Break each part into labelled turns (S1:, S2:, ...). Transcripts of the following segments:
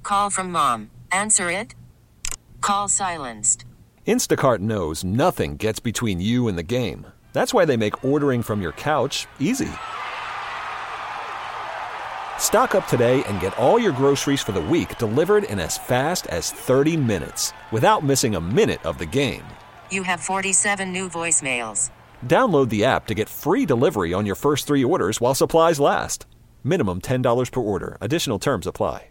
S1: call from mom. Answer it. Call silenced.
S2: Instacart knows nothing gets between you and the game. That's why they make ordering from your couch easy. Stock up today and get all your groceries for the week delivered in as fast as 30 minutes without missing a minute of the game.
S1: You have 47 new voicemails.
S2: Download the app to get free delivery on your first 3 orders while supplies last. Minimum $10 per order. Additional terms apply.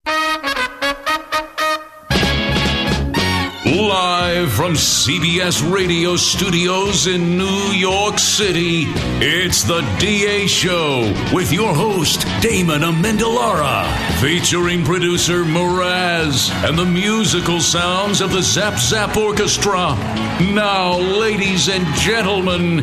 S3: Live from CBS Radio Studios in New York City, it's the DA Show with your host, Damon Amendolara, featuring producer Mraz and the musical sounds of the Zap Zap Orchestra. Now, ladies and gentlemen,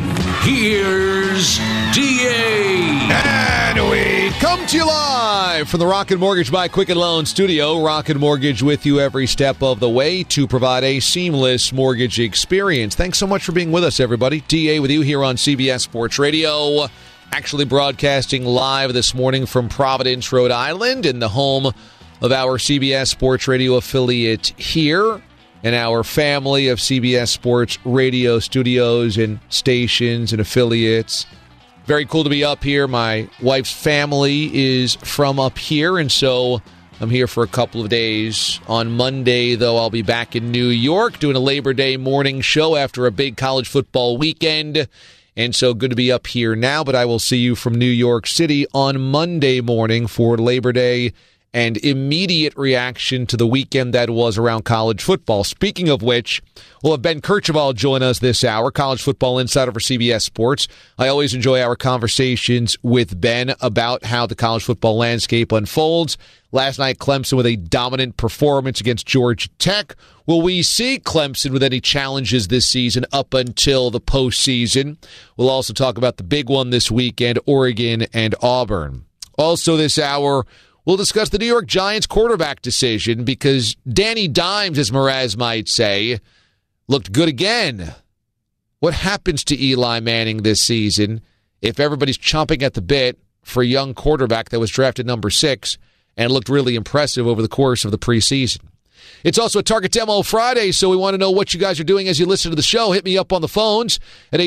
S3: here's DA.
S4: And we come to you live from the Rocket Mortgage by Quicken Loan studio. Rocket Mortgage with you every step of the way to provide a seamless mortgage experience. Thanks so much for being with us, everybody. DA with you here on CBS Sports Radio. Actually broadcasting live this morning from Providence, Rhode Island, in the home of our CBS Sports Radio affiliate here, and our family of CBS Sports Radio studios and stations and affiliates. Very cool to be up here. My wife's family is from up here, and so I'm here for a couple of days. On Monday, though, I'll be back in New York doing a Labor Day morning show after a big college football weekend. And so good to be up here now, but I will see you from New York City on Monday morning for Labor Day and immediate reaction to the weekend that was around college football. Speaking of which, we'll have Ben Kercheval join us this hour, college football insider for CBS Sports. I always enjoy our conversations with Ben about how the college football landscape unfolds. Last night, Clemson with a dominant performance against Georgia Tech. Will we see Clemson with any challenges this season up until the postseason? We'll also talk about the big one this weekend, Oregon and Auburn. Also this hour, we'll discuss the New York Giants quarterback decision because Danny Dimes, as Mraz might say, looked good again. What happens to Eli Manning this season if everybody's chomping at the bit for a young quarterback that was drafted number 6 and looked really impressive over the course of the preseason? It's also a Target Demo Friday, so we want to know what you guys are doing as you listen to the show. Hit me up on the phones at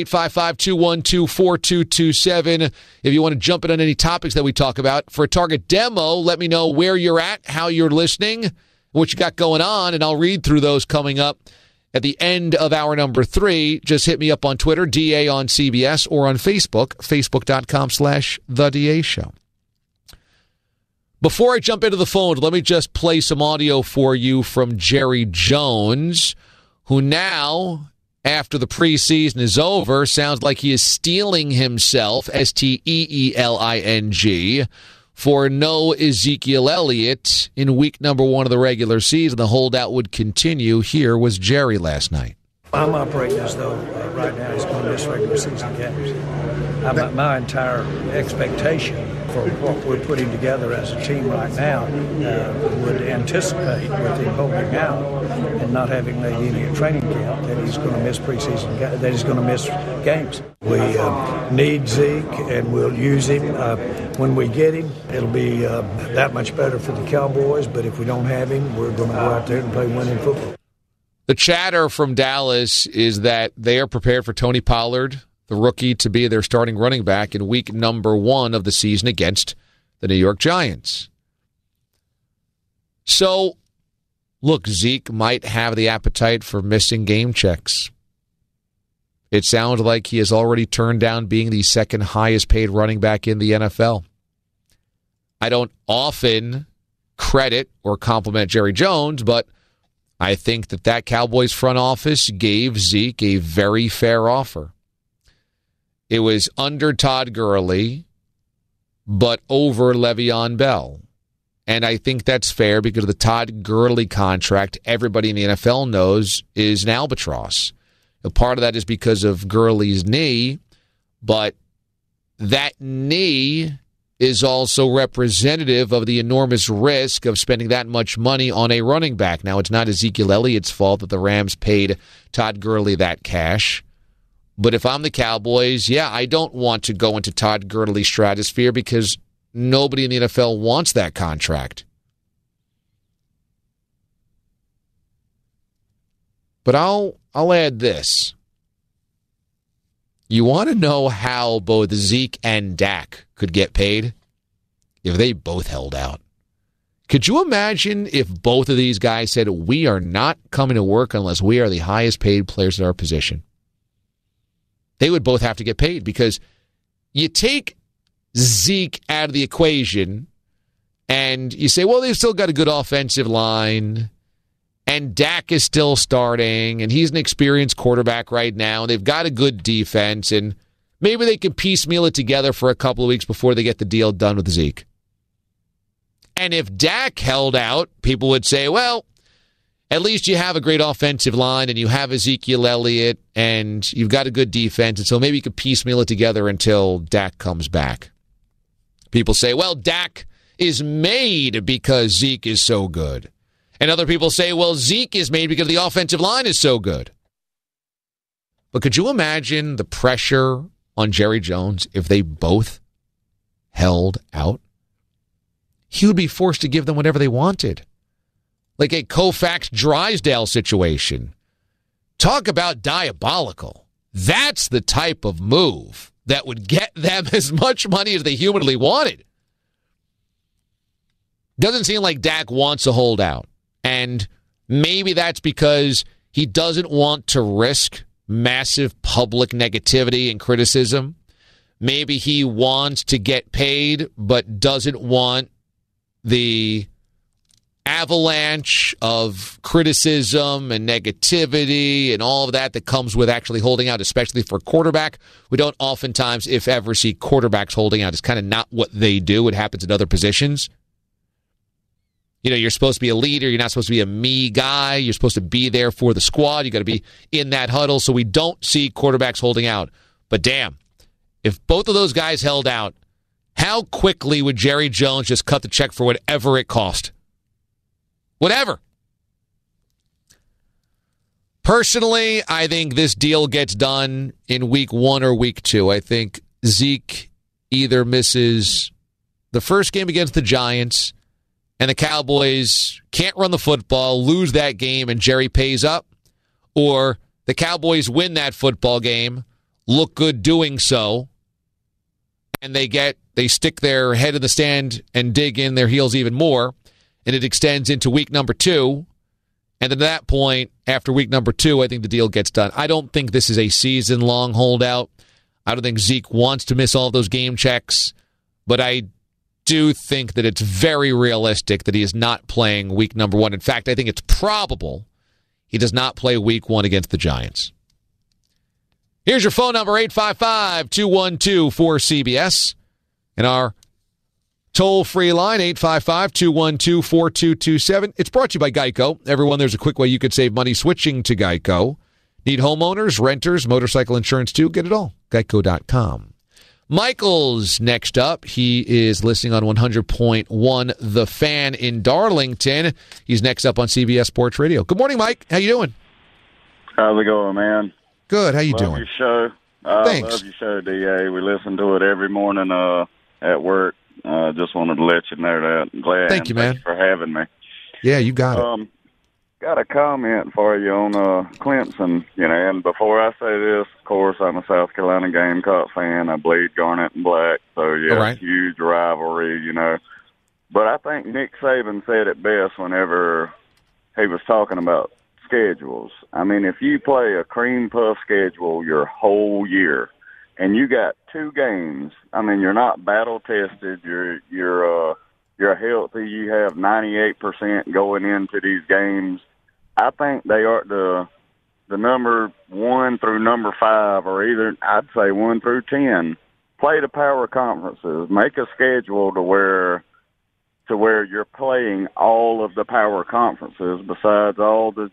S4: 855-212-4227 if you want to jump in on any topics that we talk about. For a Target Demo, let me know where you're at, how you're listening, what you got going on, and I'll read through those coming up at the end of hour number 3. Just hit me up on Twitter, DA on CBS, or on Facebook, facebook.com/The DA Show. Before I jump into the phone, let me just play some audio for you from Jerry Jones, who now, after the preseason is over, sounds like he is steeling himself, STEELING, for no Ezekiel Elliott in week number 1 of the regular season. The holdout would continue. Here was Jerry last night.
S5: I'm operating as though right now he's going to miss regular season games. My entire expectation for what we're putting together as a team right now would anticipate with him holding out and not having made any training camp that he's going to miss preseason, that he's going to miss games. We need Zeke, and we'll use him when we get him. It'll be that much better for the Cowboys, but if we don't have him, we're going to go out there and play winning football.
S4: The chatter from Dallas is that they are prepared for Tony Pollard, the rookie, to be their starting running back in week number 1 of the season against the New York Giants. So, look, Zeke might have the appetite for missing game checks. It sounds like he has already turned down being the second highest paid running back in the NFL. I don't often credit or compliment Jerry Jones, but I think that Cowboys front office gave Zeke a very fair offer. It was under Todd Gurley, but over Le'Veon Bell. And I think that's fair because the Todd Gurley contract, everybody in the NFL knows, is an albatross. A part of that is because of Gurley's knee, but that knee is also representative of the enormous risk of spending that much money on a running back. Now, it's not Ezekiel Elliott's fault that the Rams paid Todd Gurley that cash. But if I'm the Cowboys, I don't want to go into Todd Gurley's stratosphere because nobody in the NFL wants that contract. But I'll add this. You want to know how both Zeke and Dak could get paid? If they both held out. Could you imagine if both of these guys said, we are not coming to work unless we are the highest paid players at our position? They would both have to get paid because you take Zeke out of the equation and you say, well, they've still got a good offensive line and Dak is still starting and he's an experienced quarterback right now and they've got a good defense and maybe they can piecemeal it together for a couple of weeks before they get the deal done with Zeke. And if Dak held out, people would say, well, at least you have a great offensive line and you have Ezekiel Elliott and you've got a good defense, and so maybe you could piecemeal it together until Dak comes back. People say, well, Dak is made because Zeke is so good. And other people say, well, Zeke is made because the offensive line is so good. But could you imagine the pressure on Jerry Jones if they both held out? He would be forced to give them whatever they wanted. Like a Koufax Drysdale situation. Talk about diabolical. That's the type of move that would get them as much money as they humanly wanted. Doesn't seem like Dak wants to hold out. And maybe that's because he doesn't want to risk massive public negativity and criticism. Maybe he wants to get paid but doesn't want the avalanche of criticism and negativity and all of that comes with actually holding out, especially for a quarterback. We don't oftentimes, if ever, see quarterbacks holding out. It's kind of not what they do. It happens in other positions. You know, you're supposed to be a leader. You're not supposed to be a me guy. You're supposed to be there for the squad. You got to be in that huddle. So we don't see quarterbacks holding out. But damn, if both of those guys held out, how quickly would Jerry Jones just cut the check for whatever it cost? Whatever. Personally, I think this deal gets done in week 1 or week 2. I think Zeke either misses the first game against the Giants and the Cowboys can't run the football, lose that game, and Jerry pays up, or the Cowboys win that football game, look good doing so, and they stick their head in the sand and dig in their heels even more, and it extends into week number 2. And then at that point, after week number 2, I think the deal gets done. I don't think this is a season-long holdout. I don't think Zeke wants to miss all those game checks, but I do think that it's very realistic that he is not playing week number 1. In fact, I think it's probable he does not play week 1 against the Giants. Here's your phone number, 855-212-4CBS. And our toll-free line, 855-212-4227. It's brought to you by Geico. Everyone, there's a quick way you could save money switching to Geico. Need homeowners, renters, motorcycle insurance too? Get it all. Geico.com. Michael's next up. He is listening on 100.1 The Fan in Darlington. He's next up on CBS Sports Radio. Good morning, Mike. How you doing?
S6: How's it going, man?
S4: Good. How you
S6: love
S4: doing?
S6: Your show.
S4: Thanks.
S6: Love your show, DA. We listen to it every morning at work. Just wanted to let you know that. I'm glad.
S4: Thank you, man.
S6: Thanks for having me.
S4: Yeah, you got it.
S6: Got a comment for you on Clemson. And before I say this, of course, I'm a South Carolina Gamecock fan. I bleed garnet and black, so yeah,
S4: right.
S6: Huge rivalry, But I think Nick Saban said it best whenever he was talking about schedules. I mean, if you play a cream puff schedule your whole year, and you got 2 games, I mean, you're not battle tested. You're healthy. You have 98% going into these games. I think they are the number 1 through number 5, or either I'd say 1 through 10. Play the power conferences. Make a schedule to where you're playing all of the power conferences besides all the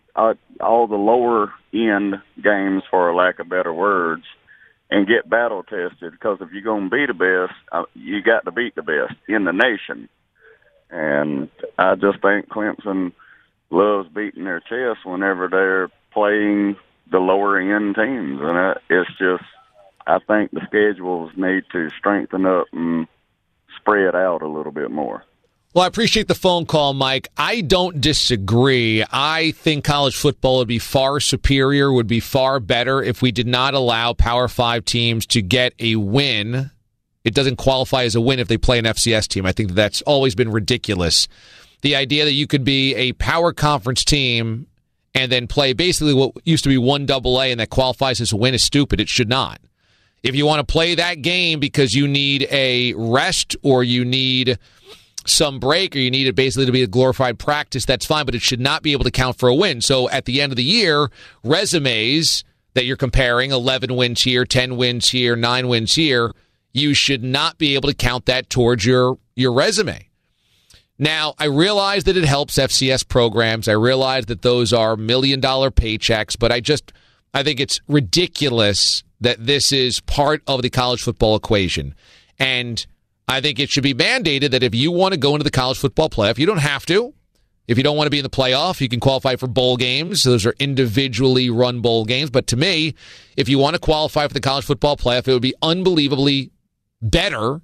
S6: lower end games, for lack of better words, and get battle tested. Because if you're going to be the best, you got to beat the best in the nation. And I just think Clemson loves beating their chest whenever they're playing the lower end teams, and it's just, I think the schedules need to strengthen up and spread out a little bit more.
S4: Well, I appreciate the phone call, Mike. I don't disagree. I think college football would be far superior, would be far better if we did not allow Power 5 teams to get a win. It doesn't qualify as a win if they play an FCS team. I think that's always been ridiculous. The idea that you could be a power conference team and then play basically what used to be 1AA and that qualifies as a win is stupid. It should not. If you want to play that game because you need a rest or you need some break or you need it basically to be a glorified practice, that's fine, but it should not be able to count for a win. So at the end of the year, resumes that you're comparing, 11 wins here, 10 wins here, 9 wins here, you should not be able to count that towards your resume. Now, I realize that it helps FCS programs. I realize that those are $1 million paychecks, but I think it's ridiculous that this is part of the college football equation. And I think it should be mandated that if you want to go into the college football playoff, you don't have to. If you don't want to be in the playoff, you can qualify for bowl games. Those are individually run bowl games. But to me, if you want to qualify for the college football playoff, it would be unbelievably better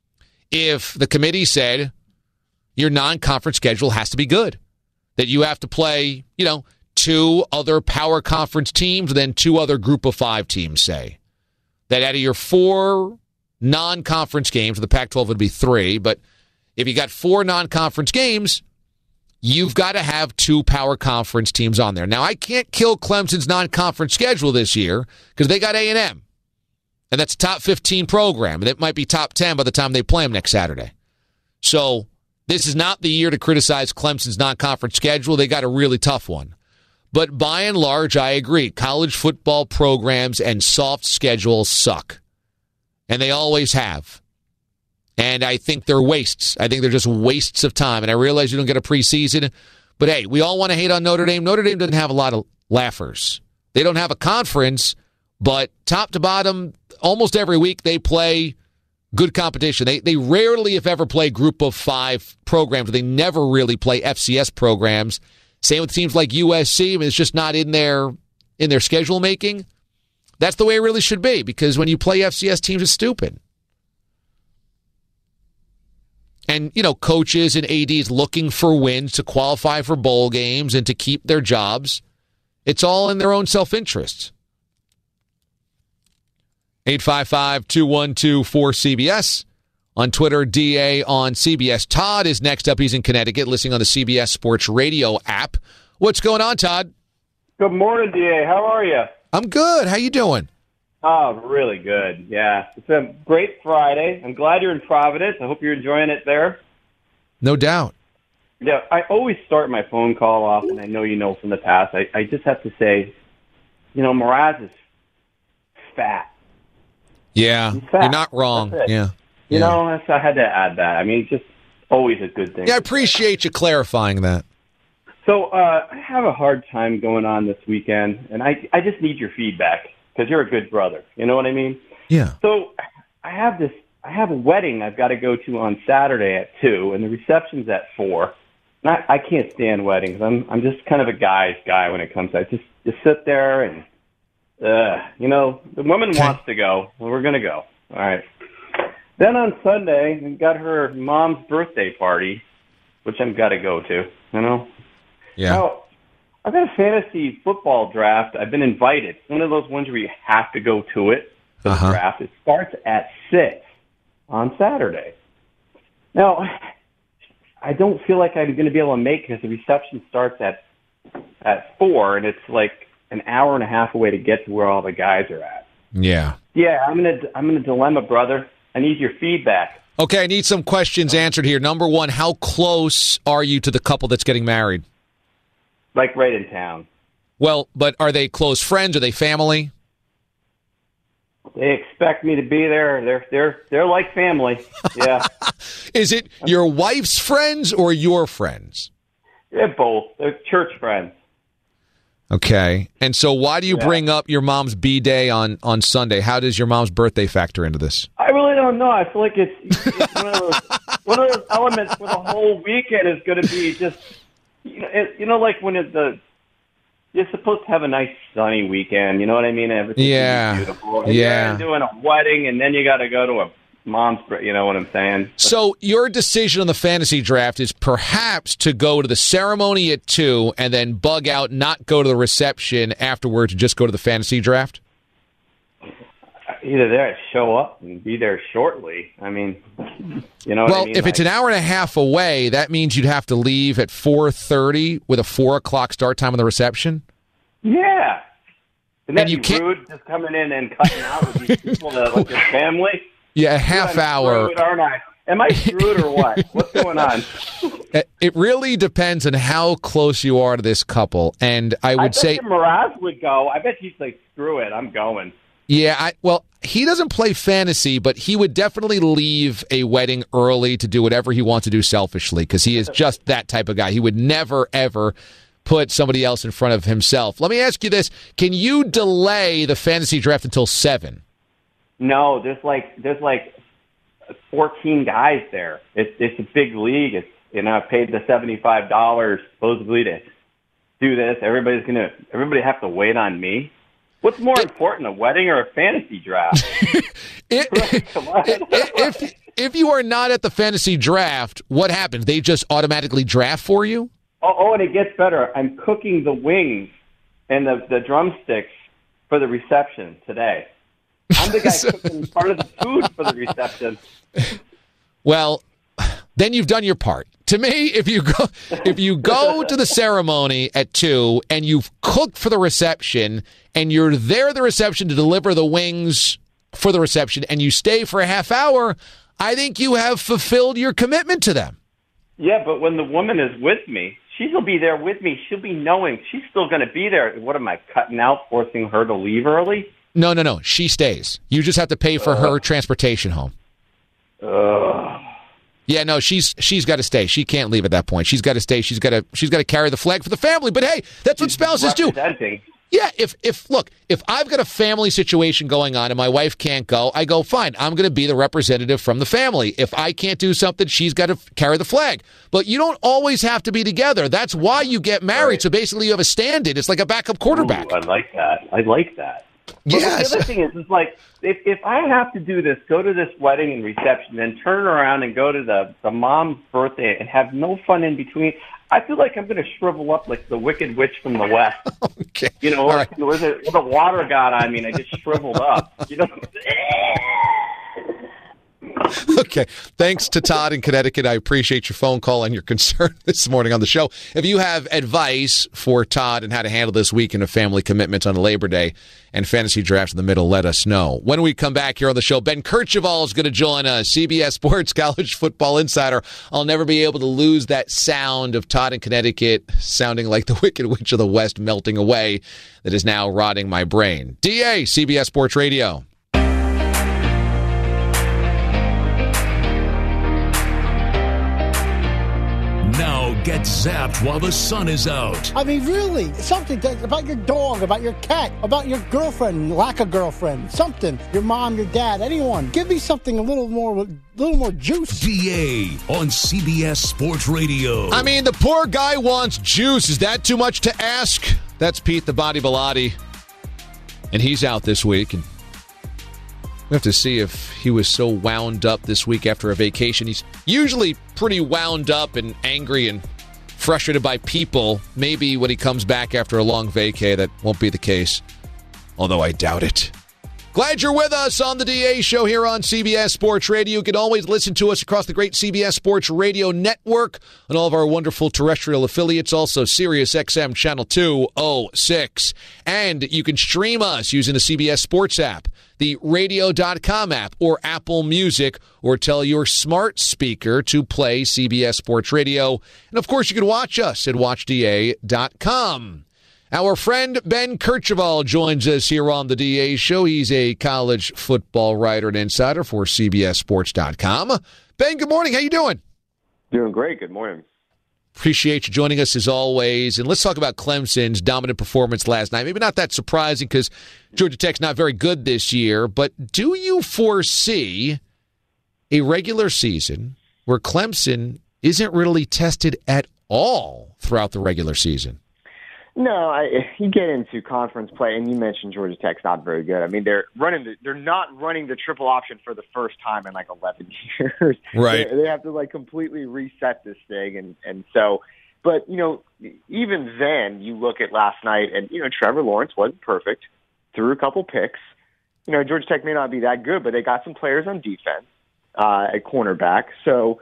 S4: if the committee said your non-conference schedule has to be good. That you have to play, 2 other power conference teams, then 2 other group of 5 teams, say. That out of your 4 non-conference games, the Pac-12 would be 3, but if you got 4 non-conference games, you've got to have 2 power conference teams on there. Now, I can't kill Clemson's non-conference schedule this year because they got A&M, and that's a top 15 program, and it might be top 10 by the time they play them next Saturday. So this is not the year to criticize Clemson's non-conference schedule. They got a really tough one. But by and large, I agree. College football programs and soft schedules suck. And they always have. And I think they're wastes. I think they're just wastes of time. And I realize you don't get a preseason. But, hey, we all want to hate on Notre Dame. Notre Dame doesn't have a lot of laughers. They don't have a conference, but top to bottom, almost every week they play good competition. They rarely, if ever, play group of 5 programs. They never really play FCS programs. Same with teams like USC. I mean, it's just not in their schedule making. That's the way it really should be, because when you play FCS teams, it's stupid. And, coaches and ADs looking for wins to qualify for bowl games and to keep their jobs. It's all in their own self-interest. 855-212-4CBS. On Twitter, DA on CBS. Todd is next up. He's in Connecticut, listening on the CBS Sports Radio app. What's going on, Todd?
S7: Good morning, DA. How are you?
S4: I'm good. How you doing?
S7: Oh, really good. Yeah. It's a great Friday. I'm glad you're in Providence. I hope you're enjoying it there.
S4: No doubt.
S7: Yeah, I always start my phone call off, and I know you know from the past. I just have to say, Mraz is fat.
S4: Yeah,
S7: fat.
S4: You're not wrong. Yeah.
S7: I had to add that. I mean, it's just always a good thing.
S4: Yeah, I appreciate you clarifying that.
S7: So I have a hard time going on this weekend, and I just need your feedback because you're a good brother. You know what I mean?
S4: Yeah.
S7: So I have a wedding I've got to go to on Saturday at 2, and the reception's at 4. And I can't stand weddings. I'm just kind of a guy's guy when it comes to it. Just sit there and, the woman wants to go. Well, we're going to go. All right. Then on Sunday, we got her mom's birthday party, which I've got to go to,
S4: Yeah.
S7: Now, I've got a fantasy football draft. I've been invited. It's one of those ones where you have to go to it, the draft. It starts at 6 on Saturday. Now, I don't feel like I'm going to be able to make it because the reception starts at 4, and it's like an hour and a half away to get to where all the guys are at.
S4: Yeah.
S7: Yeah, I'm in a dilemma, brother. I need your feedback.
S4: Okay, I need some questions answered here. Number 1, how close are you to the couple that's getting married?
S7: Like right in town.
S4: Well, but are they close friends? Are they family?
S7: They expect me to be there. They're like family. Yeah.
S4: Is it your wife's friends or your friends?
S7: They're both. They're church friends.
S4: Okay. And so why do you bring up your mom's B-Day on Sunday? How does your mom's birthday factor into this?
S7: I really don't know. I feel like it's one of those elements where the whole weekend is going to be just, like when you're supposed to have a nice sunny weekend. You know what I mean? Everything's beautiful. And you're doing a wedding, and then you got to go to mom's, you know what I'm saying?
S4: So your decision on the fantasy draft is perhaps to go to the ceremony at 2 and then bug out, not go to the reception afterwards, and just go to the fantasy draft?
S7: Either there, show up and be there shortly. I mean, you know what I mean?
S4: If it's an hour and a half away, that means you'd have to leave at 4:30 with a 4 o'clock start time on the reception?
S7: Yeah. Isn't that
S4: you can't
S7: rude, just coming in and cutting out with these people that like your family?
S4: Yeah, a half hour.
S7: Screwed, aren't I? Am I screwed or what? What's going on?
S4: It really depends on how close you are to this couple. And I would say
S7: Mraz would go. I bet he's like, screw it, I'm going.
S4: Yeah, he doesn't play fantasy, but he would definitely leave a wedding early to do whatever he wants to do selfishly because he is just that type of guy. He would never, ever put somebody else in front of himself. Let me ask you this. Can you delay the fantasy draft until 7?
S7: No, there's like 14 guys there. It's a big league. It's, you know, I paid the $75 supposedly to do this. Everybody have to wait on me. What's more important, a wedding or a fantasy draft?
S4: If you are not at the fantasy draft, what happens? They just automatically draft for you?
S7: Oh, and it gets better. I'm cooking the wings and the drumsticks for the reception today. I'm the guy cooking part of the food for the reception.
S4: Well, then you've done your part. To me, if you go to the ceremony at 2 and you've cooked for the reception and you're there at the reception to deliver the wings for the reception and you stay for a half hour, I think you have fulfilled your commitment to them.
S7: Yeah, but when the woman is with me, she'll be there with me. She'll be knowing she's still going to be there. What am I, cutting out, forcing her to leave early?
S4: No. She stays. You just have to pay for her transportation home. Yeah, no, she's got to stay. She can't leave at that point. She's got to stay. She's got to carry the flag for the family. But hey, that's what spouses do. Yeah, if I've got a family situation going on and my wife can't go, I go, fine, I'm going to be the representative from the family. If I can't do something, she's got to carry the flag. But you don't always have to be together. That's why you get married. Right. So basically you have a stand-in. It's like a backup quarterback.
S7: Ooh, I like that.
S4: Yes.
S7: The other thing is like, if I have to do this, go to this wedding and reception, then turn around and go to the mom's birthday and have no fun in between, I feel like I'm going to shrivel up like the Wicked Witch from the West.
S4: Okay.
S7: You know,
S4: right.
S7: with the water got on me and I just shriveled up. You know?
S4: Okay. Thanks to Todd in Connecticut. I appreciate your phone call and your concern this morning on the show. If you have advice for Todd on how to handle this weekend of family commitments on Labor Day and fantasy drafts in the middle, let us know. When we come back here on the show, Ben Kercheval is going to join us, CBS Sports College Football Insider. I'll never be able to lose that sound of Todd in Connecticut sounding like the Wicked Witch of the West melting away that is now rotting my brain. DA, CBS Sports Radio.
S3: Now get zapped while the sun is out.
S8: I mean, really, something about your dog, about your cat, about your girlfriend, lack of girlfriend, something. Your mom, your dad, anyone. Give me something a little more juice.
S3: DA on CBS Sports Radio.
S4: I mean, the poor guy wants juice. Is that too much to ask? That's Pete the Body Bilotti, and he's out this week. And we have to see if he was so wound up this week after a vacation. He's usually pretty wound up and angry and frustrated by people. Maybe when he comes back after a long vacay, that won't be the case, although I doubt it. Glad you're with us on the DA Show here on CBS Sports Radio. You can always listen to us across the great CBS Sports Radio network and all of our wonderful terrestrial affiliates, also Sirius XM Channel 206. And you can stream us using the CBS Sports app, the radio.com app, or Apple Music, or tell your smart speaker to play CBS Sports Radio. And, of course, you can watch us at watchda.com. Our friend Ben Kercheval joins us here on the DA Show. He's a college football writer and insider for CBSSports.com. Ben, good morning. How you doing?
S9: Doing great. Good morning.
S4: Appreciate you joining us as always. And let's talk about Clemson's dominant performance last night. Maybe not that surprising because Georgia Tech's not very good this year, but do you foresee a regular season where Clemson isn't really tested at all throughout the regular season?
S9: No, you get into conference play, and you mentioned Georgia Tech's not very good. I mean, they're not running the triple option for the first time in like 11 years.
S4: Right.
S9: They have to like completely reset this thing, and so. But even then, you look at last night, and Trevor Lawrence wasn't perfect, threw a couple picks. Georgia Tech may not be that good, but they got some players on defense at cornerback, so.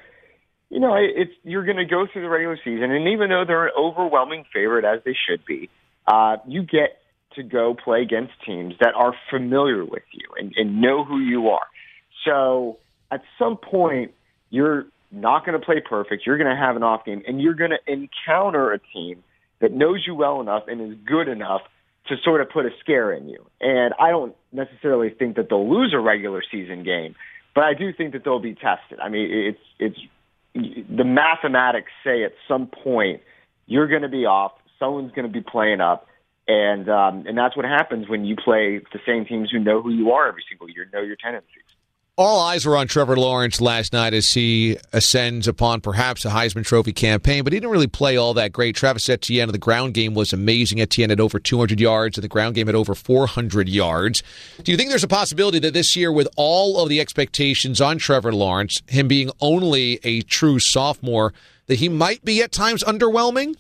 S9: You're going to go through the regular season, and even though they're an overwhelming favorite, as they should be, you get to go play against teams that are familiar with you and know who you are. So at some point, you're not going to play perfect. You're going to have an off game, and you're going to encounter a team that knows you well enough and is good enough to sort of put a scare in you. And I don't necessarily think that they'll lose a regular season game, but I do think that they'll be tested. I mean, it's the mathematics say at some point you're going to be off, someone's going to be playing up, and that's what happens when you play the same teams who know who you are every single year, know your tendencies.
S4: All eyes were on Trevor Lawrence last night as he ascends upon perhaps a Heisman Trophy campaign, but he didn't really play all that great. Travis Etienne of the ground game was amazing. Etienne had over 200 yards, and the ground game had over 400 yards. Do you think there's a possibility that this year, with all of the expectations on Trevor Lawrence, him being only a true sophomore, that he might be at times underwhelming?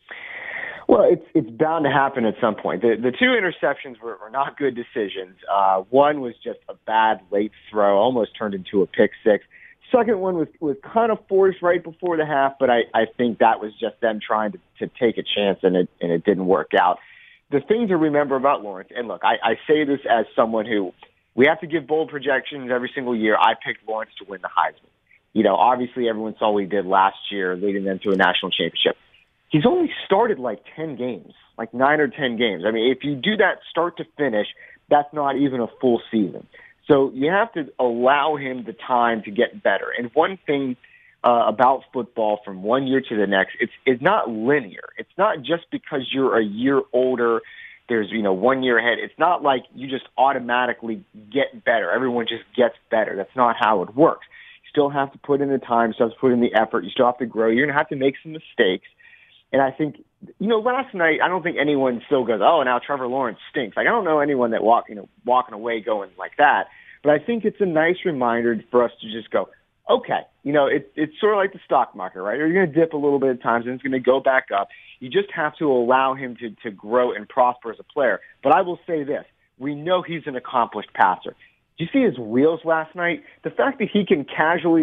S9: Well, it's bound to happen at some point. The two interceptions were not good decisions. One was just a bad late throw, almost turned into a pick six. Second one was kind of forced right before the half, but I think that was just them trying to take a chance, and it didn't work out. The thing to remember about Lawrence, and look, I say this as someone who, we have to give bold projections every single year. I picked Lawrence to win the Heisman. Obviously everyone saw what he did last year, leading them to a national championship. He's only started like 10 games, like 9 or 10 games. I mean, if you do that start to finish, that's not even a full season. So you have to allow him the time to get better. And one thing about football from one year to the next, it's not linear. It's not just because you're a year older, there's 1 year ahead. It's not like you just automatically get better. Everyone just gets better. That's not how it works. You still have to put in the time, you still have to put in the effort, you still have to grow. You're going to have to make some mistakes. And I think, last night, I don't think anyone still goes, oh, now Trevor Lawrence stinks. Like, I don't know anyone that walking away going like that. But I think it's a nice reminder for us to just go, okay, it's sort of like the stock market, right? You're going to dip a little bit at times and it's going to go back up. You just have to allow him to grow and prosper as a player. But I will say this. We know he's an accomplished passer. Did you see his wheels last night? The fact that he can casually,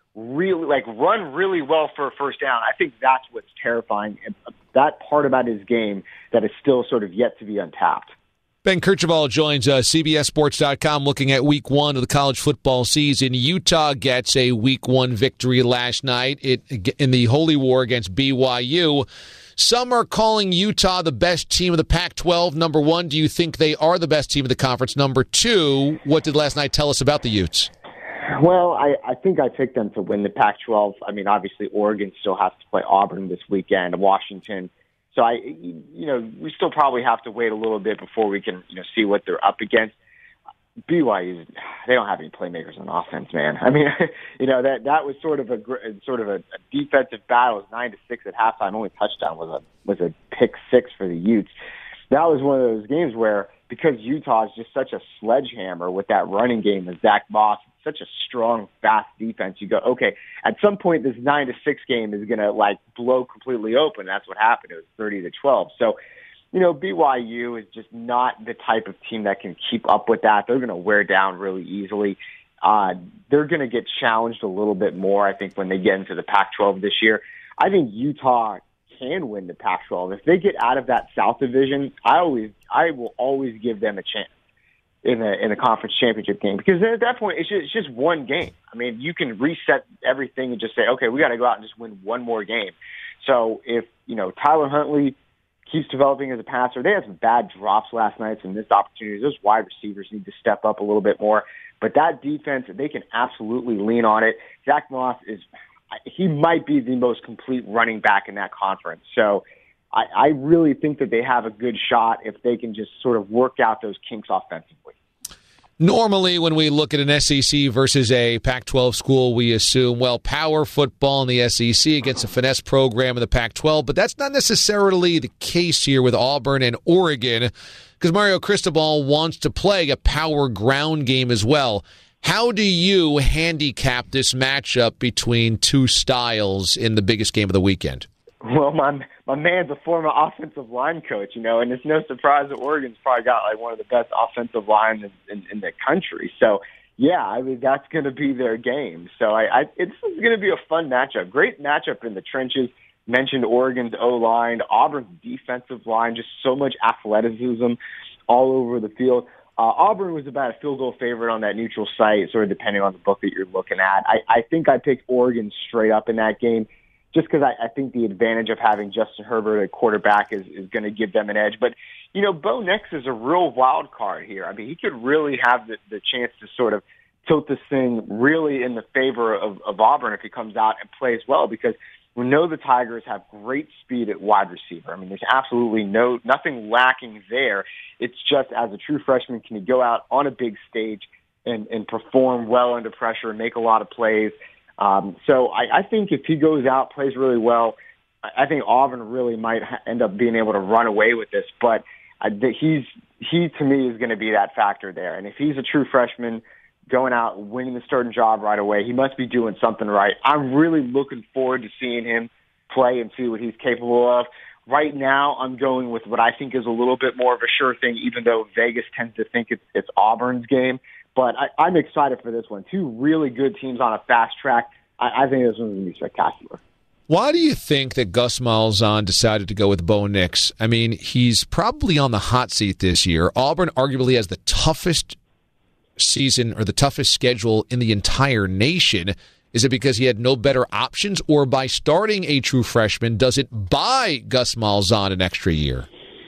S9: run really well for a first down, I think that's what's terrifying. And that part about his game that is still sort of yet to be untapped.
S4: Ben Kercheval joins CBSSports.com looking at Week 1 of the college football season. Utah gets a Week 1 victory last night in the Holy War against BYU. Some are calling Utah the best team of the Pac-12. Number one, do you think they are the best team of the conference? Number two, what did last night tell us about the Utes?
S9: Well, I think I picked them to win the Pac-12. I mean, obviously, Oregon still has to play Auburn this weekend, Washington. So, we still probably have to wait a little bit before we can, see what they're up against. BYU, they don't have any playmakers on offense, man. I mean, that was sort of a defensive battle. It was 9-6 at halftime. Only touchdown was a pick six for the Utes. That was one of those games where, because Utah is just such a sledgehammer with that running game with Zach Moss, such a strong, fast defense, you go, okay, at some point this 9-6 game is going to blow completely open. That's what happened. It was 30-12. So, BYU is just not the type of team that can keep up with that. They're going to wear down really easily. They're going to get challenged a little bit more, I think, when they get into the Pac-12 this year. I think Utah can win the Pac-12. If they get out of that South Division, I will always give them a chance in the conference championship game, because at that point it's just one game. I mean, you can reset everything and just say, okay, we got to go out and just win one more game. So if Tyler Huntley keeps developing as a passer, they had some bad drops last night, some missed opportunities. Those wide receivers need to step up a little bit more. But that defense, they can absolutely lean on it. Zach Moss he might be the most complete running back in that conference. So I really think that they have a good shot if they can just sort of work out those kinks offensively.
S4: Normally, when we look at an SEC versus a Pac-12 school, we assume, well, power football in the SEC against a finesse program in the Pac-12, but that's not necessarily the case here with Auburn and Oregon, because Mario Cristobal wants to play a power ground game as well. How do you handicap this matchup between two styles in the biggest game of the weekend?
S9: Well, my man's a former offensive line coach, and it's no surprise that Oregon's probably got like one of the best offensive lines in the country. So, yeah, I mean, that's going to be their game. So it's going to be a fun matchup. Great matchup in the trenches. Mentioned Oregon's O-line, Auburn's defensive line, just so much athleticism all over the field. Auburn was about a field goal favorite on that neutral site, sort of depending on the book that you're looking at. I think I picked Oregon straight up in that game, just because I think the advantage of having Justin Herbert at quarterback is going to give them an edge. But, Bo Nix is a real wild card here. I mean, he could really have the chance to sort of tilt this thing really in the favor of Auburn if he comes out and plays well, because we know the Tigers have great speed at wide receiver. I mean, there's absolutely nothing lacking there. It's just, as a true freshman, can he go out on a big stage and perform well under pressure and make a lot of plays? So I think if he goes out, plays really well, I think Auburn really might end up being able to run away with this. But he to me is going to be that factor there. And if he's a true freshman going out, winning the starting job right away, he must be doing something right. I'm really looking forward to seeing him play and see what he's capable of. Right now, I'm going with what I think is a little bit more of a sure thing, even though Vegas tends to think it's Auburn's game. But I'm excited for this one. Two really good teams on a fast track. I think this one's going to be spectacular.
S4: Why do you think that Gus Malzahn decided to go with Bo Nix? I mean, he's probably on the hot seat this year. Auburn arguably has the toughest season or the toughest schedule in the entire nation. Is it because he had no better options, or by starting a true freshman, does it buy Gus Malzahn an extra year?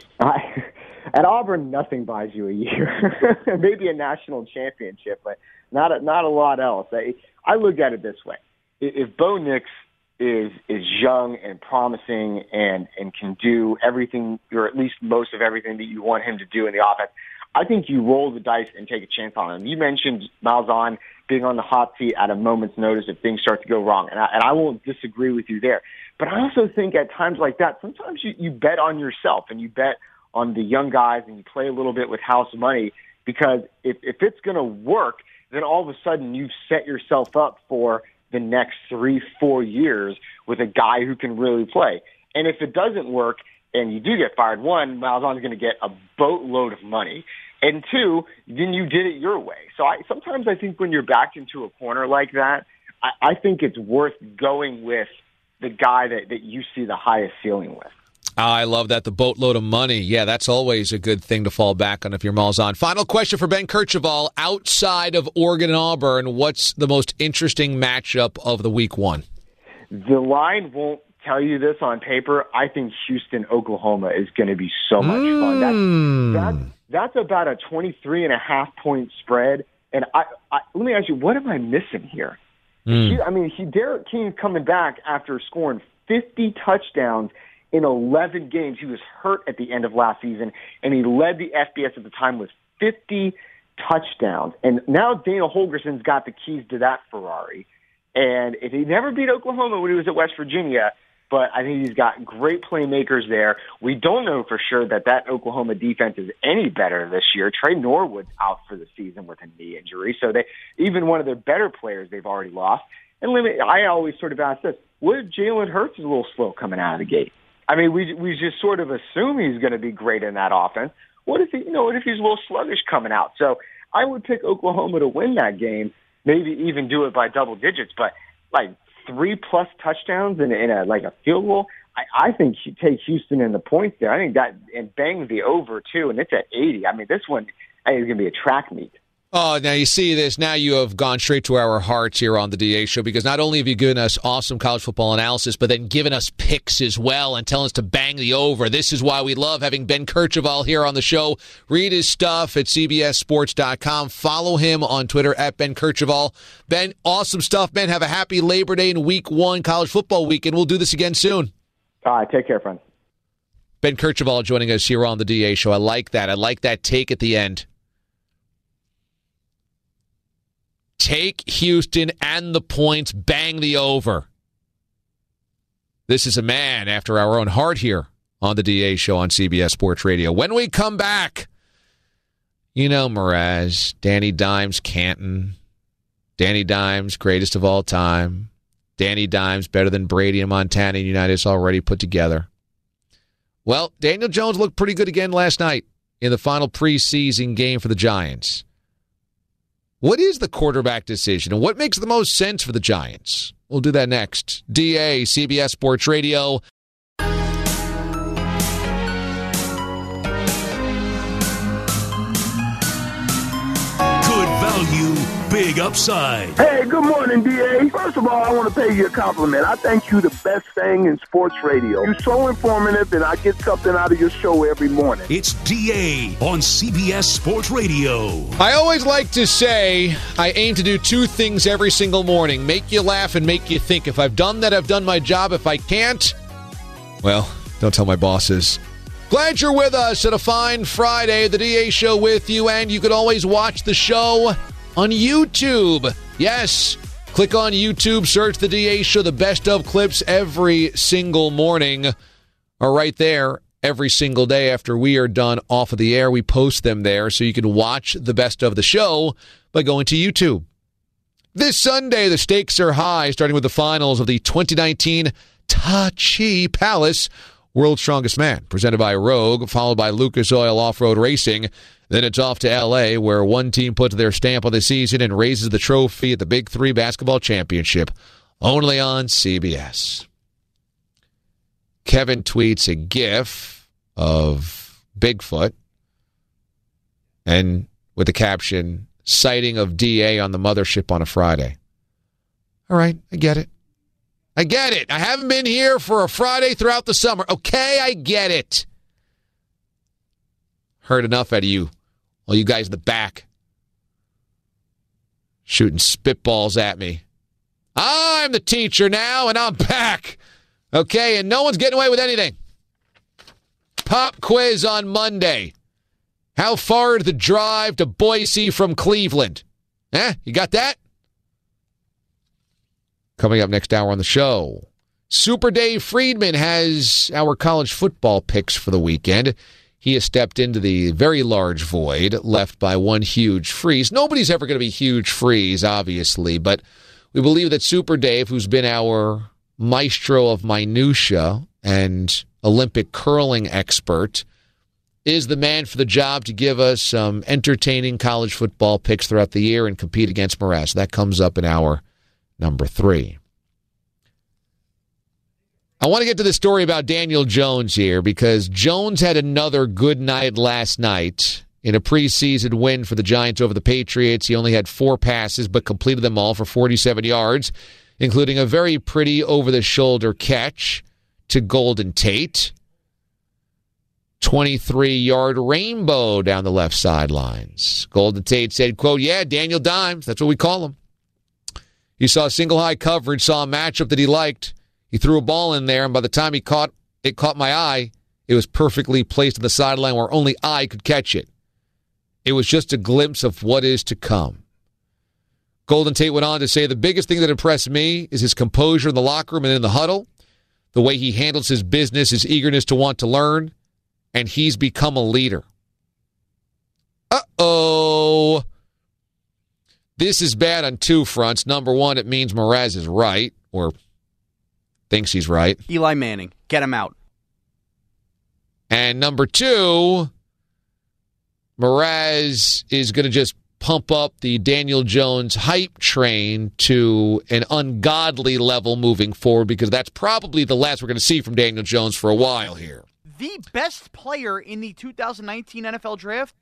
S9: At Auburn, nothing buys you a year. Maybe a national championship, but not a lot else. I look at it this way. If Bo Nix is young and promising and can do everything, or at least most of everything that you want him to do in the offense, I think you roll the dice and take a chance on him. You mentioned Malzahn being on the hot seat at a moment's notice if things start to go wrong, and I won't disagree with you there. But I also think at times like that, sometimes you bet on yourself and you bet on the young guys and you play a little bit with house money, because if it's going to work, then all of a sudden you've set yourself up for the next 3-4 years with a guy who can really play. And if it doesn't work and you do get fired, one, Malzahn's going to get a boatload of money. And two, then you did it your way. So sometimes I think when you're backed into a corner like that, I think it's worth going with the guy that you see the highest ceiling with.
S4: I love that, the boatload of money. Yeah, that's always a good thing to fall back on if you're Malzahn. Final question for Ben Kercheval. Outside of Oregon and Auburn, what's the most interesting matchup of the week one?
S9: The line won't tell you this on paper. I think Houston, Oklahoma is going to be so much fun. That's about a 23.5-point spread. And let me ask you, what am I missing here? Derek King coming back after scoring 50 touchdowns in 11 games. He was hurt at the end of last season, and he led the FBS at the time with 50 touchdowns. And now Dana Holgerson's got the keys to that Ferrari. And he never beat Oklahoma when he was at West Virginia, but I think he's got great playmakers there. We don't know for sure that Oklahoma defense is any better this year. Trey Norwood's out for the season with a knee injury, so even one of their better players they've already lost. And I always sort of ask this, what if Jalen Hurts is a little slow coming out of the gate? I mean, we just sort of assume he's going to be great in that offense. What if he's a little sluggish coming out? So I would pick Oklahoma to win that game, maybe even do it by double digits, but like 3+ touchdowns in a field goal. I think you take Houston in the points there. I think that, and bang the over too, and it's at 80. I mean, this one I think is going to be a track meet.
S4: Oh, now you see this. Now you have gone straight to our hearts here on the DA Show, because not only have you given us awesome college football analysis, but then given us picks as well and telling us to bang the over. This is why we love having Ben Kercheval here on the show. Read his stuff at CBSSports.com. Follow him on Twitter at Ben Kercheval. Ben, awesome stuff, Ben. Have a happy Labor Day and Week 1 college football weekend. We'll do this again soon.
S9: All right, take care, friends.
S4: Ben Kercheval joining us here on the DA Show. I like that. I like that take at the end. take Houston and the points, bang the over. This is a man after our own heart here on the DA Show on CBS Sports Radio. When we come back, you know Mraz, Danny Dimes, Canton. Danny Dimes, greatest of all time. Danny Dimes, better than Brady and Montana and Unitas already put together. Well, Daniel Jones looked pretty good again last night in the final preseason game for the Giants. What is the quarterback decision, and what makes the most sense for the Giants? We'll do that next. DA, CBS Sports Radio.
S3: Good value, big upside.
S10: Hey, good morning, DA. First of all, I want to pay you a compliment. I think you're the best thing in sports radio. You're so informative, and I get something out of your show every morning.
S3: It's DA on CBS Sports Radio.
S4: I always like to say I aim to do two things every single morning. Make you laugh and make you think. If I've done that, I've done my job. If I can't, well, don't tell my bosses. Glad you're with us at a fine Friday. The DA Show with you, and you can always watch the show on YouTube. Yes, click on YouTube, search the DA Show. The best of clips every single morning are right there. Every single day after we are done off of the air, we post them there so you can watch the best of the show by going to YouTube. This Sunday, the stakes are high, starting with the finals of the 2019 Tachi Palace World's Strongest Man, presented by Rogue, followed by Lucas Oil Off-Road Racing. Then it's off to L.A., where one team puts their stamp on the season and raises the trophy at the Big Three Basketball Championship, only on CBS. Kevin tweets a GIF of Bigfoot, and with the caption, sighting of DA on the mothership on a Friday. All right, I get it. I get it. I haven't been here for a Friday throughout the summer. Okay, I get it. Heard enough out of you. All you guys in the back shooting spitballs at me. I'm the teacher now, and I'm back. Okay, and no one's getting away with anything. Pop quiz on Monday. How far is the drive to Boise from Cleveland? You got that? Coming up next hour on the show, Super Dave Friedman has our college football picks for the weekend. He has stepped into the very large void left by one huge freeze. Nobody's ever going to be huge freeze, obviously, but we believe that Super Dave, who's been our maestro of minutia and Olympic curling expert, is the man for the job to give us some entertaining college football picks throughout the year and compete against Mraz. That comes up in our number 3. I want to get to the story about Daniel Jones here because Jones had another good night last night in a preseason win for the Giants over the Patriots. He only had 4 passes but completed them all for 47 yards, including a very pretty over-the-shoulder catch to Golden Tate. 23-yard rainbow down the left sidelines. Golden Tate said, quote, "Yeah, Daniel Dimes, that's what we call him." He saw single high coverage, saw a matchup that he liked. He threw a ball in there, and by the time it caught my eye, it was perfectly placed on the sideline where only I could catch it. It was just a glimpse of what is to come. Golden Tate went on to say, "The biggest thing that impressed me is his composure in the locker room and in the huddle, the way he handles his business, his eagerness to want to learn, and he's become a leader." Uh-oh. This is bad on 2 fronts. Number 1, it means Mraz is right, or thinks he's right.
S11: Eli Manning, get him out.
S4: And number 2, Mraz is going to just pump up the Daniel Jones hype train to an ungodly level moving forward, because that's probably the last we're going to see from Daniel Jones for a while here.
S11: The best player in the 2019 NFL Draft?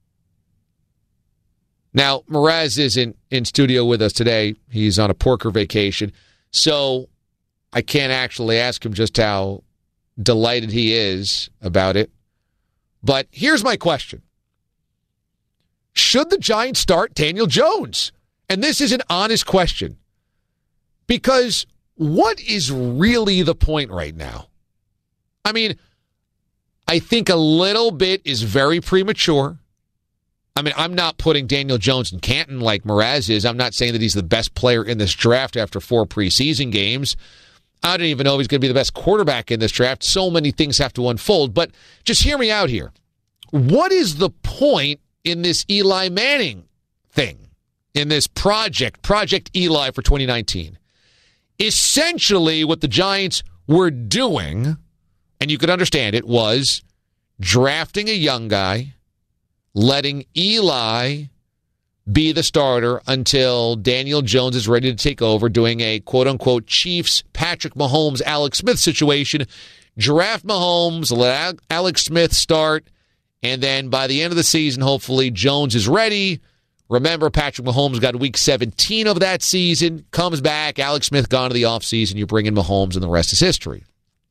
S4: Now, Mraz isn't in studio with us today. He's on a porker vacation. So I can't actually ask him just how delighted he is about it. But here's my question. Should the Giants start Daniel Jones? And this is an honest question. Because what is really the point right now? I mean, I think a little bit is very premature. I mean, I'm not putting Daniel Jones in Canton like Mraz is. I'm not saying that he's the best player in this draft after 4 preseason games. I don't even know if he's going to be the best quarterback in this draft. So many things have to unfold. But just hear me out here. What is the point in this Eli Manning thing, in this Project Eli for 2019? Essentially, what the Giants were doing, and you could understand it, was drafting a young guy, letting Eli be the starter until Daniel Jones is ready to take over, doing a quote-unquote Chiefs, Patrick Mahomes, Alex Smith situation. Draft Mahomes, let Alex Smith start, and then by the end of the season, hopefully, Jones is ready. Remember, Patrick Mahomes got week 17 of that season, comes back, Alex Smith gone to the offseason, you bring in Mahomes, and the rest is history.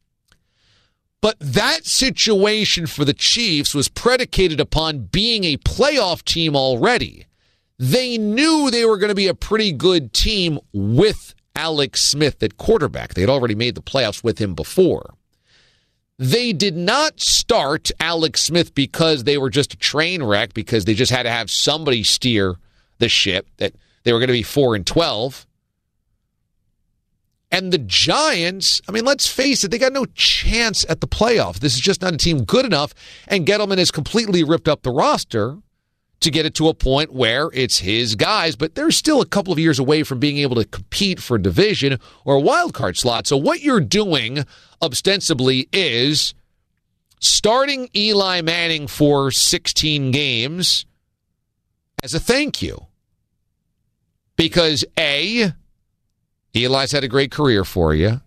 S4: But that situation for the Chiefs was predicated upon being a playoff team already. They knew they were going to be a pretty good team with Alex Smith at quarterback. They had already made the playoffs with him before. They did not start Alex Smith because they were just a train wreck, because they just had to have somebody steer the ship, that they were going to be 4-12. And the Giants, I mean, let's face it, they got no chance at the playoffs. This is just not a team good enough, and Gettleman has completely ripped up the roster to get it to a point where it's his guys, but they're still a couple of years away from being able to compete for a division or a wild card slot. So what you're doing ostensibly is starting Eli Manning for 16 games as a thank you. Because A, Eli's had a great career for you.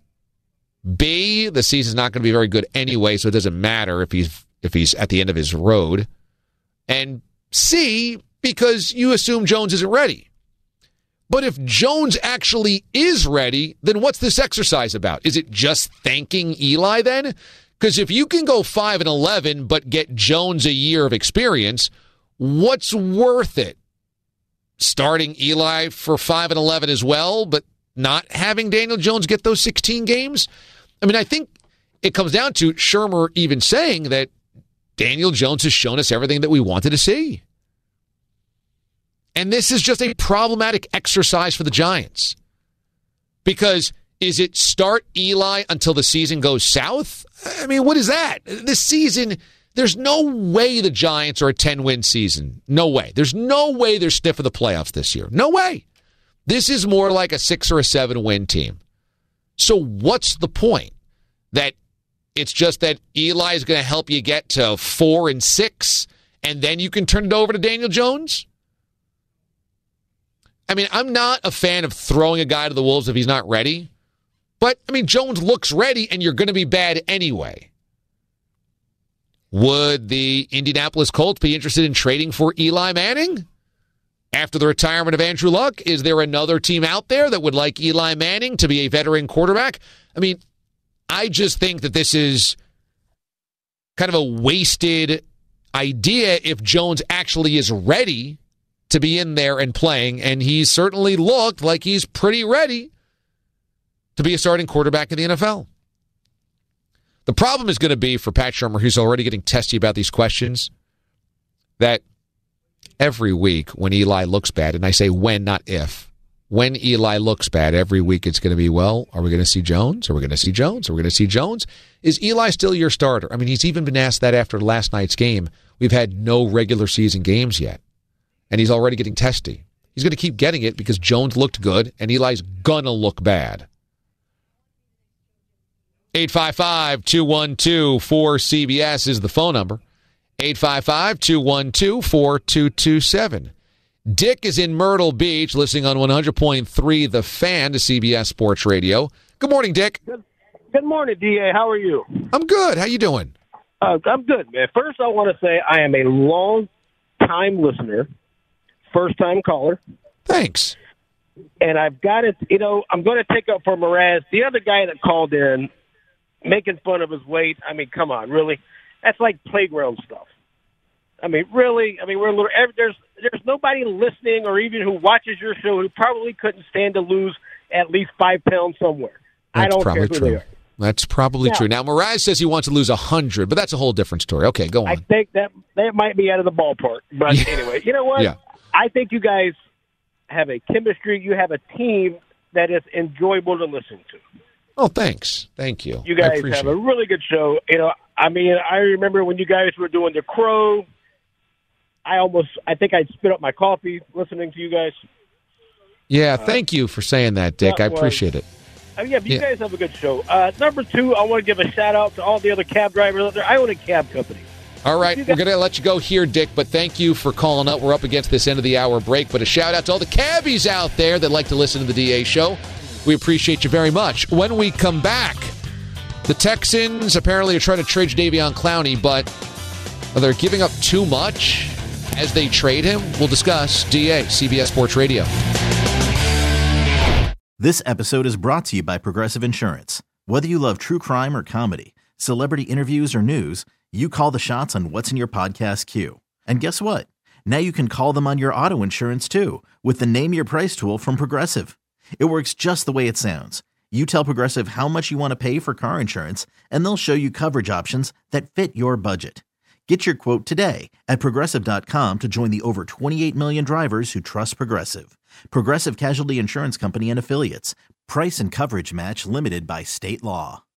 S4: B, the season's not going to be very good anyway, so it doesn't matter if he's at the end of his road. And C, because you assume Jones isn't ready. But if Jones actually is ready, then what's this exercise about? Is it just thanking Eli then? Because if you can go 5-11 but get Jones a year of experience, what's worth it? Starting Eli for 5-11 as well, but not having Daniel Jones get those 16 games? I mean, I think it comes down to Shermer even saying that Daniel Jones has shown us everything that we wanted to see. And this is just a problematic exercise for the Giants. Because is it start Eli until the season goes south? I mean, what is that? This season, there's no way the Giants are a 10-win season. No way. There's no way they're stiff for the playoffs this year. No way. This is more like a 6 or a 7-win team. So what's the point? That it's just that Eli is going to help you get to 4-6, and then you can turn it over to Daniel Jones? I mean, I'm not a fan of throwing a guy to the wolves if he's not ready. But, I mean, Jones looks ready, and you're going to be bad anyway. Would the Indianapolis Colts be interested in trading for Eli Manning? After the retirement of Andrew Luck, is there another team out there that would like Eli Manning to be a veteran quarterback? I mean, I just think that this is kind of a wasted idea if Jones actually is ready to be in there and playing, and he's certainly looked like he's pretty ready to be a starting quarterback in the NFL. The problem is going to be for Pat Shermer, who's already getting testy about these questions, that every week when Eli looks bad, and I say when, not if, when Eli looks bad, every week it's going to be, well, are we going to see Jones? Are we going to see Jones? Are we going to see Jones? Is Eli still your starter? I mean, he's even been asked that after last night's game. We've had no regular season games yet, and he's already getting testy. He's going to keep getting it because Jones looked good, and Eli's going to look bad. 855-212-4CBS is the phone number. 855-212-4227. Dick is in Myrtle Beach, listening on 100.3 The Fan to CBS Sports Radio. Good morning, Dick.
S12: Good morning, DA. How are you?
S4: I'm good. How you doing?
S12: I'm good, man. First, I want to say I am a long-time listener, first-time caller.
S4: Thanks.
S12: And I've got it, I'm going to take up for Mraz. The other guy that called in, making fun of his weight, I mean, come on, really? That's like playground stuff. I mean, really? I mean, we're a little. There's nobody listening or even who watches your show who probably couldn't stand to lose at least 5 pounds somewhere.
S4: That's
S12: I don't care who
S4: true.
S12: they are.
S4: That's probably true. Now, Mraz says he wants to lose 100, but that's a whole different story. Okay, go on.
S12: I think that might be out of the ballpark. But anyway, you know what?
S4: Yeah.
S12: I think you guys have a chemistry. You have a team that is enjoyable to listen to.
S4: Oh, thanks. Thank you.
S12: You guys have a really good show. You know, I mean, I remember when you guys were doing The Crow, I think I'd spit up my coffee listening to you guys.
S4: Yeah, thank you for saying that, Dick. I appreciate it.
S12: I mean, you guys have a good show. Number 2, I want to give a shout-out to all the other cab drivers out there. I own a cab company.
S4: All right, we're going to let you go here, Dick, but thank you for calling up. We're up against this end-of-the-hour break, but a shout-out to all the cabbies out there that like to listen to the DA show. We appreciate you very much. When we come back, the Texans apparently are trying to trade Jadeveon Clowney, but they're giving up too much as they trade him. We'll discuss. DA, CBS Sports Radio.
S13: This episode is brought to you by Progressive Insurance. Whether you love true crime or comedy, celebrity interviews or news, you call the shots on what's in your podcast queue. And guess what? Now you can call them on your auto insurance too with the Name Your Price tool from Progressive. It works just the way it sounds. You tell Progressive how much you want to pay for car insurance, and they'll show you coverage options that fit your budget. Get your quote today at Progressive.com to join the over 28 million drivers who trust Progressive. Progressive Casualty Insurance Company and Affiliates. Price and coverage match limited by state law.